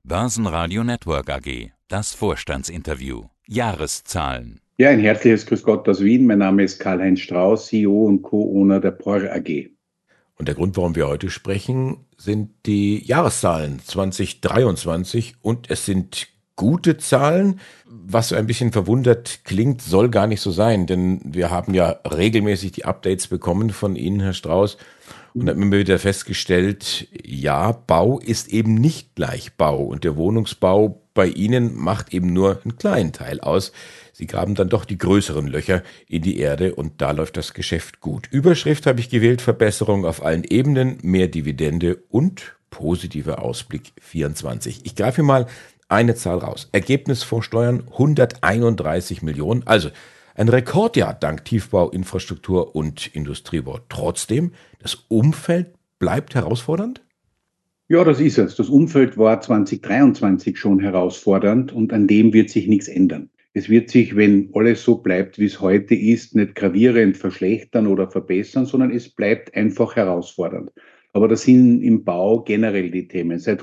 Börsenradio Network AG. Das Vorstandsinterview. Jahreszahlen. Ja, ein herzliches Grüß Gott aus Wien. Mein Name ist Karl-Heinz Strauß, CEO und Co-Owner der POR AG. Und der Grund, warum wir heute sprechen, sind die Jahreszahlen 2023 und es sind gute Zahlen. Was so ein bisschen verwundert klingt, soll gar nicht so sein, denn wir haben ja regelmäßig die Updates bekommen von Ihnen, Herr Strauß, und haben immer wieder festgestellt, ja, Bau ist eben nicht gleich Bau und der Wohnungsbau bei Ihnen macht eben nur einen kleinen Teil aus. Sie graben dann doch die größeren Löcher in die Erde und da läuft das Geschäft gut. Überschrift habe ich gewählt: Verbesserung auf allen Ebenen, mehr Dividende und positiver Ausblick 24. Ich greife mal eine Zahl raus. Ergebnis vor Steuern 131 Millionen, also ein Rekordjahr dank Tiefbau, Infrastruktur und Industriebau. Trotzdem, das Umfeld bleibt herausfordernd? Ja, das ist es. Das Umfeld war 2023 schon herausfordernd und an dem wird sich nichts ändern. Es wird sich, wenn alles so bleibt, wie es heute ist, nicht gravierend verschlechtern oder verbessern, sondern es bleibt einfach herausfordernd. Aber das sind im Bau generell die Themen. Seit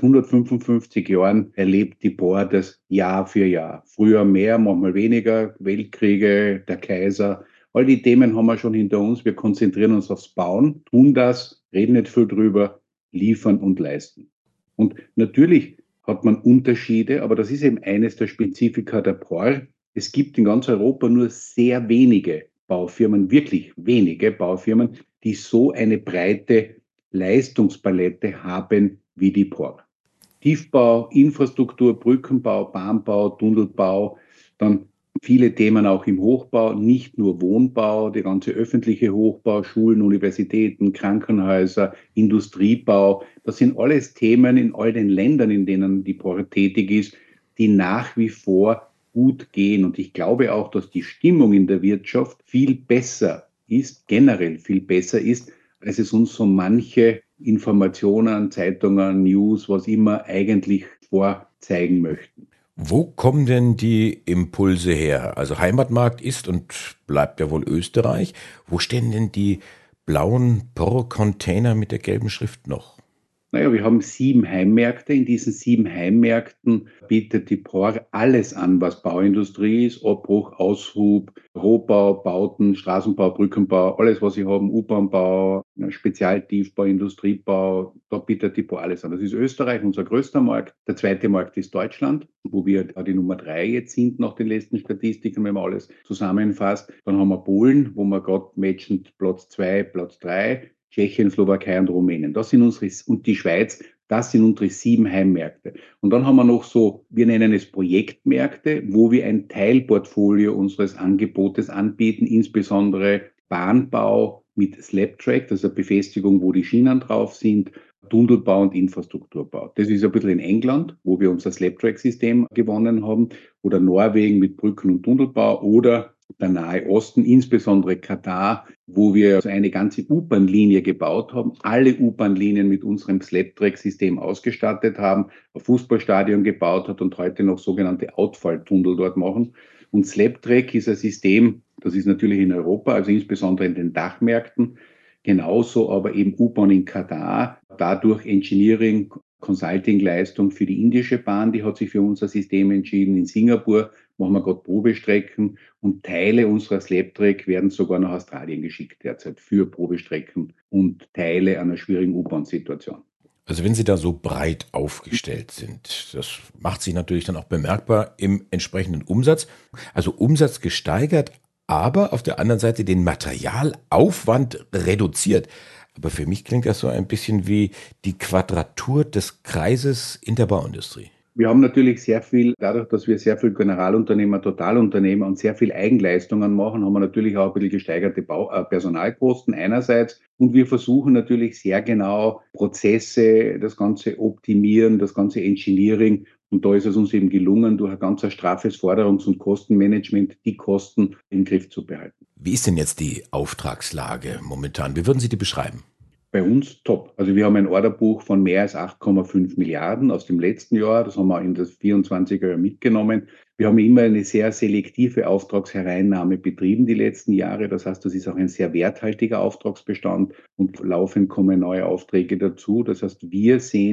155 Jahren erlebt die POR das Jahr für Jahr. Früher mehr, manchmal weniger, Weltkriege, der Kaiser. All die Themen haben wir schon hinter uns. Wir konzentrieren uns aufs Bauen, tun das, reden nicht viel drüber, liefern und leisten. Und natürlich hat man Unterschiede, aber das ist eben eines der Spezifika der POR. Es gibt in ganz Europa nur sehr wenige Baufirmen, wirklich wenige Baufirmen, die so eine breite Leistungspalette haben wie die POR. Tiefbau, Infrastruktur, Brückenbau, Bahnbau, Tunnelbau, dann viele Themen auch im Hochbau, nicht nur Wohnbau, der ganze öffentliche Hochbau, Schulen, Universitäten, Krankenhäuser, Industriebau. Das sind alles Themen in all den Ländern, in denen die POR tätig ist, die nach wie vor gut gehen. Und ich glaube auch, dass die Stimmung in der Wirtschaft viel besser ist, generell viel besser ist, als es uns so manche Informationen, Zeitungen, News, was immer eigentlich vorzeigen möchten. Wo kommen denn die Impulse her? Also Heimatmarkt ist und bleibt ja wohl Österreich. Wo stehen denn die blauen Pro-Container mit der gelben Schrift noch? Naja, wir haben 7 Heimmärkte. In diesen 7 Heimmärkten bietet die POR alles an, was Bauindustrie ist: Abbruch, Aushub, Rohbau, Bauten, Straßenbau, Brückenbau, alles, was sie haben, U-Bahnbau, Spezialtiefbau, Industriebau, da bietet die POR alles an. Das ist Österreich, unser größter Markt. Der zweite Markt ist Deutschland, wo wir die Nummer 3 jetzt sind nach den letzten Statistiken, wenn man alles zusammenfasst. Dann haben wir Polen, wo wir gerade matchend Platz 2, Platz 3. Tschechien, Slowakei und Rumänien. Das sind unsere, und die Schweiz, das sind unsere 7 Heimmärkte. Und dann haben wir noch so, wir nennen es Projektmärkte, wo wir ein Teilportfolio unseres Angebotes anbieten, insbesondere Bahnbau mit Slabtrack, das ist eine Befestigung, wo die Schienen drauf sind, Tunnelbau und Infrastrukturbau. Das ist ein bisschen in England, wo wir unser Slabtrack-System gewonnen haben, oder Norwegen mit Brücken- und Tunnelbau, oder der Nahe Osten, insbesondere Katar, wo wir also eine ganze U-Bahn-Linie gebaut haben, alle U-Bahn-Linien mit unserem Slabtrack-System ausgestattet haben, ein Fußballstadion gebaut hat und heute noch sogenannte Outfall-Tunnel dort machen. Und Slabtrack ist ein System, das ist natürlich in Europa, also insbesondere in den Dachmärkten, genauso aber eben U-Bahn in Katar, dadurch Engineering, Consulting-Leistung für die indische Bahn, die hat sich für unser System entschieden. In Singapur machen wir gerade Probestrecken und Teile unserer Slabtrack werden sogar nach Australien geschickt derzeit für Probestrecken und Teile einer schwierigen U-Bahn-Situation. Also wenn Sie da so breit aufgestellt sind, das macht sich natürlich dann auch bemerkbar im entsprechenden Umsatz. Also Umsatz gesteigert, aber auf der anderen Seite den Materialaufwand reduziert. Aber für mich klingt das so ein bisschen wie die Quadratur des Kreises in der Bauindustrie. Wir haben natürlich sehr viel, dadurch, dass wir sehr viel Generalunternehmer, Totalunternehmer und sehr viel Eigenleistungen machen, haben wir natürlich auch ein bisschen gesteigerte Personalkosten einerseits. Und wir versuchen natürlich sehr genau Prozesse, das Ganze optimieren, das ganze Engineering. Und da ist es uns eben gelungen, durch ein ganz straffes Forderungs- und Kostenmanagement die Kosten im Griff zu behalten. Wie ist denn jetzt die Auftragslage momentan? Wie würden Sie die beschreiben? Bei uns top. Also wir haben ein Orderbuch von mehr als 8,5 Milliarden aus dem letzten Jahr. Das haben wir in das 24er Jahr mitgenommen. Wir haben immer eine sehr selektive Auftragshereinnahme betrieben die letzten Jahre. Das heißt, das ist auch ein sehr werthaltiger Auftragsbestand und laufend kommen neue Aufträge dazu. Das heißt, wir sehen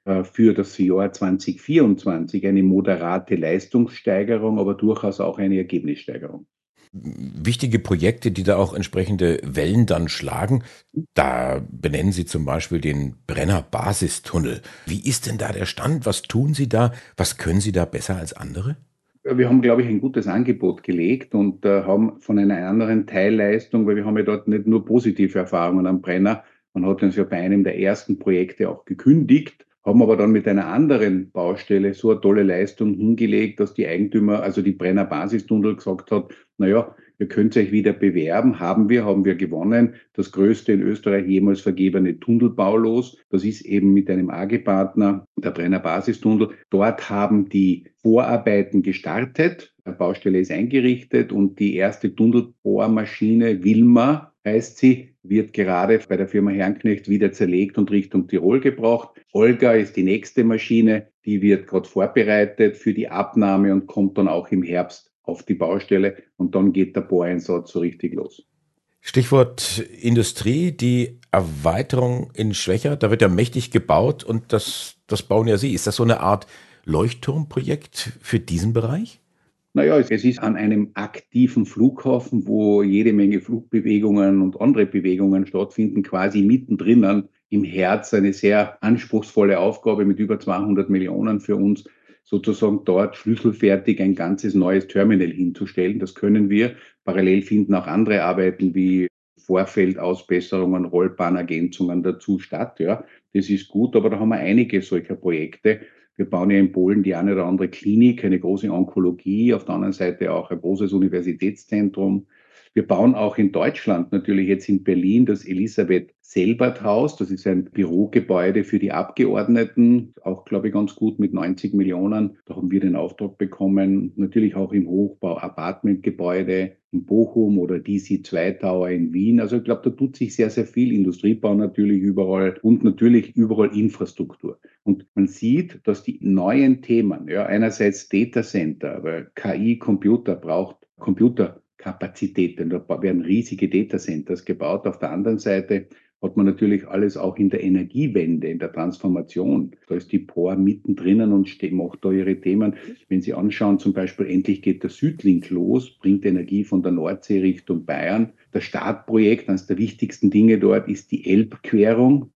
für das Jahr 2024 eine moderate Leistungssteigerung, aber durchaus auch eine Ergebnissteigerung. Wichtige Projekte, die da auch entsprechende Wellen dann schlagen. Da benennen Sie zum Beispiel den Brenner Basistunnel. Wie ist denn da der Stand? Was tun Sie da? Was können Sie da besser als andere? Wir haben, glaube ich, ein gutes Angebot gelegt und haben von einer anderen Teilleistung, weil wir haben ja dort nicht nur positive Erfahrungen am Brenner. Man hat uns ja bei einem der ersten Projekte auch gekündigt, haben aber dann mit einer anderen Baustelle so eine tolle Leistung hingelegt, dass die Eigentümer, also die Brenner Basistunnel, gesagt hat, naja, ihr könnt euch wieder bewerben. Haben wir gewonnen. Das größte in Österreich jemals vergebene Tunnelbaulos. Das ist eben mit einem AG-Partner, der Brenner Basistunnel. Dort haben die Vorarbeiten gestartet. Die Baustelle ist eingerichtet und die erste Tunnelbohrmaschine, Wilma heißt sie, wird gerade bei der Firma Herrenknecht wieder zerlegt und Richtung Tirol gebracht. Olga ist die nächste Maschine, die wird gerade vorbereitet für die Abnahme und kommt dann auch im Herbst auf die Baustelle und dann geht der Bohreinsatz so richtig los. Stichwort Industrie, die Erweiterung in Schwechat, da wird ja mächtig gebaut und das bauen ja Sie. Ist das so eine Art Leuchtturmprojekt für diesen Bereich? Naja, es ist an einem aktiven Flughafen, wo jede Menge Flugbewegungen und andere Bewegungen stattfinden, quasi mittendrin im Herz eine sehr anspruchsvolle Aufgabe mit über 200 Millionen für uns, sozusagen dort schlüsselfertig ein ganzes neues Terminal hinzustellen. Das können wir. Parallel finden auch andere Arbeiten wie Vorfeldausbesserungen, Rollbahnergänzungen dazu statt. Ja, das ist gut, aber da haben wir einige solcher Projekte. Wir bauen ja in Polen die eine oder andere Klinik, eine große Onkologie, auf der anderen Seite auch ein großes Universitätszentrum. Wir bauen auch in Deutschland, natürlich jetzt in Berlin, das Elisabeth-Selbert-Haus. Das ist ein Bürogebäude für die Abgeordneten, auch, glaube ich, ganz gut mit 90 Millionen. Da haben wir den Auftrag bekommen. Natürlich auch im Hochbau Apartmentgebäude in Bochum oder DC2 Tower in Wien. Also ich glaube, da tut sich sehr, sehr viel. Industriebau natürlich überall und natürlich überall Infrastruktur. Und man sieht, dass die neuen Themen, ja, einerseits Data Center, weil KI, Computer braucht Computerkapazitäten, da werden riesige Data Centers gebaut. Auf der anderen Seite hat man natürlich alles auch in der Energiewende, in der Transformation. Da ist die POR mittendrin und macht da ihre Themen. Wenn Sie anschauen, zum Beispiel endlich geht der Südlink los, bringt Energie von der Nordsee Richtung Bayern. Das Startprojekt, eines der wichtigsten Dinge dort, ist die Elbquerung.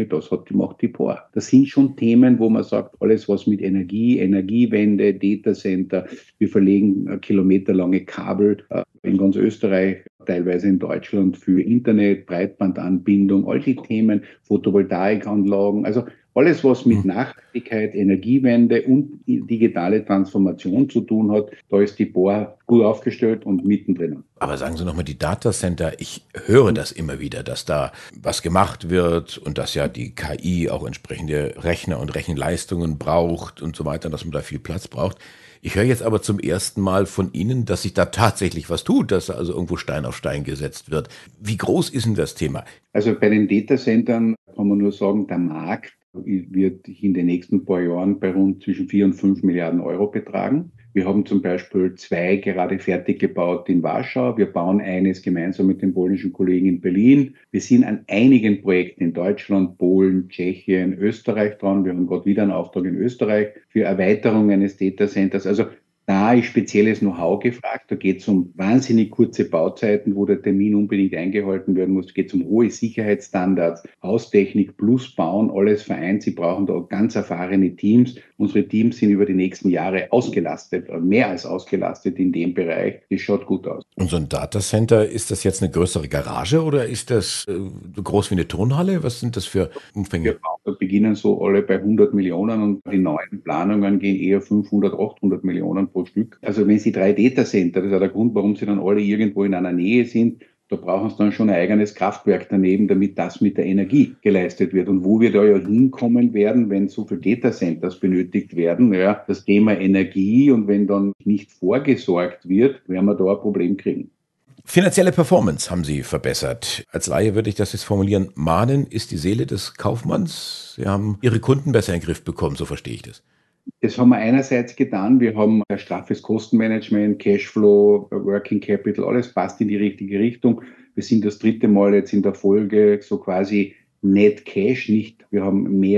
Macht die POR. Das sind schon Themen, wo man sagt, alles was mit Energie, Energiewende, Datacenter, wir verlegen kilometerlange Kabel in ganz Österreich, teilweise in Deutschland für Internet, Breitbandanbindung, all die Themen, Photovoltaikanlagen, also alles, was mit Nachhaltigkeit, Energiewende und digitale Transformation zu tun hat, da ist die POR gut aufgestellt und mittendrin. Aber sagen Sie nochmal, die Datacenter, ich höre das immer wieder, dass da was gemacht wird und dass ja die KI auch entsprechende Rechner und Rechenleistungen braucht und so weiter, dass man da viel Platz braucht. Ich höre jetzt aber zum ersten Mal von Ihnen, dass sich da tatsächlich was tut, dass da also irgendwo Stein auf Stein gesetzt wird. Wie groß ist denn das Thema? Also bei den Datacentern kann man nur sagen, der Markt wird in den nächsten paar Jahren bei rund zwischen 4 und 5 Milliarden Euro betragen. Wir haben zum Beispiel 2 gerade fertig gebaut in Warschau. Wir bauen eines gemeinsam mit den polnischen Kollegen in Berlin. Wir sind an einigen Projekten in Deutschland, Polen, Tschechien, Österreich dran. Wir haben gerade wieder einen Auftrag in Österreich für Erweiterung eines Datacenters. Also da ist spezielles Know-how gefragt. Da geht es um wahnsinnig kurze Bauzeiten, wo der Termin unbedingt eingehalten werden muss. Da geht es um hohe Sicherheitsstandards, Haustechnik plus Bauen, alles vereint. Sie brauchen da ganz erfahrene Teams. Unsere Teams sind über die nächsten Jahre ausgelastet, mehr als ausgelastet in dem Bereich. Das schaut gut aus. Und so ein Datacenter, ist das jetzt eine größere Garage oder ist das so groß wie eine Turnhalle? Was sind das für Umfänge? Wir beginnen so alle bei 100 Millionen und die neuen Planungen gehen eher 500, 800 Millionen pro Stück. Also wenn Sie 3 Datacenter, das ist auch der Grund, warum sie dann alle irgendwo in einer Nähe sind, da brauchen sie dann schon ein eigenes Kraftwerk daneben, damit das mit der Energie geleistet wird. Und wo wir da ja hinkommen werden, wenn so viele Datacenters benötigt werden, ja, das Thema Energie, und wenn dann nicht vorgesorgt wird, werden wir da ein Problem kriegen. Finanzielle Performance haben Sie verbessert. Als Laie würde ich das jetzt formulieren. Mahnen ist die Seele des Kaufmanns. Sie haben Ihre Kunden besser in den Griff bekommen, so verstehe ich das. Das haben wir einerseits getan. Wir haben ein straffes Kostenmanagement, Cashflow, Working Capital, alles passt in die richtige Richtung. Wir sind das 3. Mal jetzt in der Folge so quasi Net Cash, nicht, wir haben mehr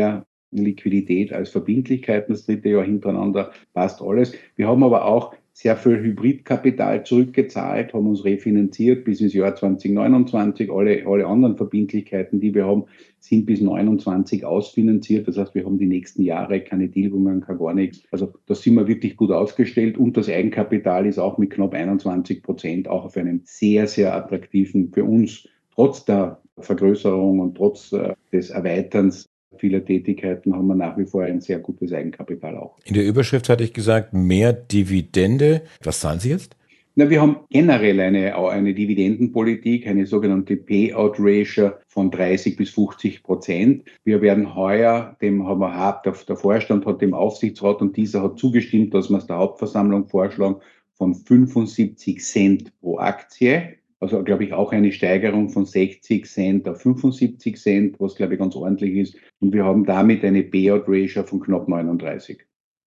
Liquidität als Verbindlichkeiten. Das dritte Jahr hintereinander passt alles. Wir haben aber auch sehr viel Hybridkapital zurückgezahlt, haben uns refinanziert bis ins Jahr 2029. Alle anderen Verbindlichkeiten, die wir haben, sind bis 29 ausfinanziert. Das heißt, wir haben die nächsten Jahre keine Tilgungen, gar nichts. Also da sind wir wirklich gut aufgestellt. Und das Eigenkapital ist auch mit knapp 21% auch auf einem sehr, sehr attraktiven, für uns, trotz der Vergrößerung und trotz des Erweiterns vieler Tätigkeiten haben wir nach wie vor ein sehr gutes Eigenkapital auch. In der Überschrift hatte ich gesagt, mehr Dividende. Was zahlen Sie jetzt? Na, wir haben generell eine Dividendenpolitik, eine sogenannte Payout-Ratio von 30-50%. Wir werden heuer, der Vorstand hat dem Aufsichtsrat und dieser hat zugestimmt, dass wir es der Hauptversammlung vorschlagen, von 75 Cent pro Aktie. Also, glaube ich, auch eine Steigerung von 60 Cent auf 75 Cent, was, glaube ich, ganz ordentlich ist. Und wir haben damit eine Payout-Ratio von knapp 39.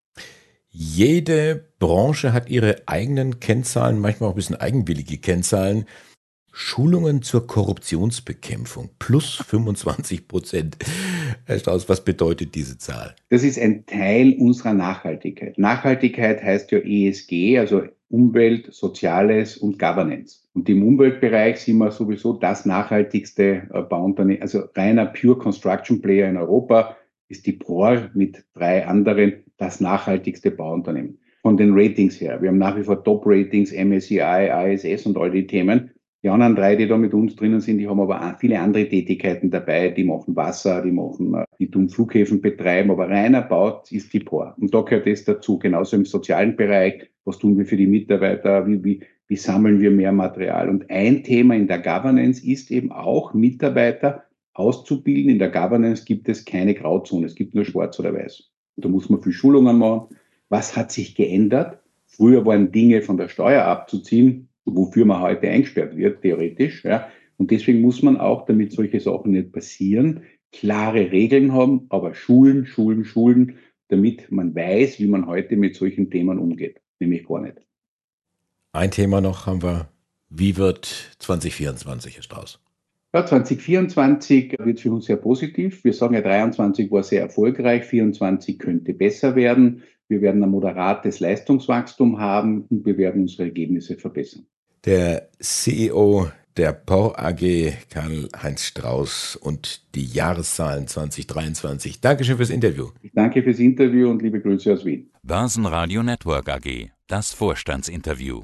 Jede Branche hat ihre eigenen Kennzahlen, manchmal auch ein bisschen eigenwillige Kennzahlen. Schulungen zur Korruptionsbekämpfung plus 25%. Herr Strauß, was bedeutet diese Zahl? Das ist ein Teil unserer Nachhaltigkeit. Nachhaltigkeit heißt ja ESG, also Umwelt, Soziales und Governance. Und im Umweltbereich sind wir sowieso das nachhaltigste Bauunternehmen, also reiner Pure Construction Player in Europa ist die POR mit 3 anderen das nachhaltigste Bauunternehmen. Von den Ratings her. Wir haben nach wie vor Top-Ratings, MSCI, ISS und all die Themen. Die anderen 3, die da mit uns drinnen sind, die haben aber viele andere Tätigkeiten dabei. Die machen Wasser, die tun Flughäfen betreiben, aber reiner Bau ist die POR. Und da gehört das dazu. Genauso im sozialen Bereich. Was tun wir für die Mitarbeiter? Wie sammeln wir mehr Material? Und ein Thema in der Governance ist eben auch, Mitarbeiter auszubilden. In der Governance gibt es keine Grauzone. Es gibt nur schwarz oder weiß. Und da muss man viel Schulungen machen. Was hat sich geändert? Früher waren Dinge von der Steuer abzuziehen, wofür man heute eingesperrt wird, theoretisch. Ja. Und deswegen muss man auch, damit solche Sachen nicht passieren, klare Regeln haben, aber schulen, damit man weiß, wie man heute mit solchen Themen umgeht. Nämlich gar nicht. Ein Thema noch haben wir. Wie wird 2024, Herr Strauß? Ja, 2024 wird für uns sehr positiv. Wir sagen ja, 23 war sehr erfolgreich, 24 könnte besser werden. Wir werden ein moderates Leistungswachstum haben und wir werden unsere Ergebnisse verbessern. Der CEO der POR AG, Karl-Heinz Strauß, und die Jahreszahlen 2023. Dankeschön fürs Interview. Ich danke fürs Interview und liebe Grüße aus Wien. Börsenradio Network AG, das Vorstandsinterview.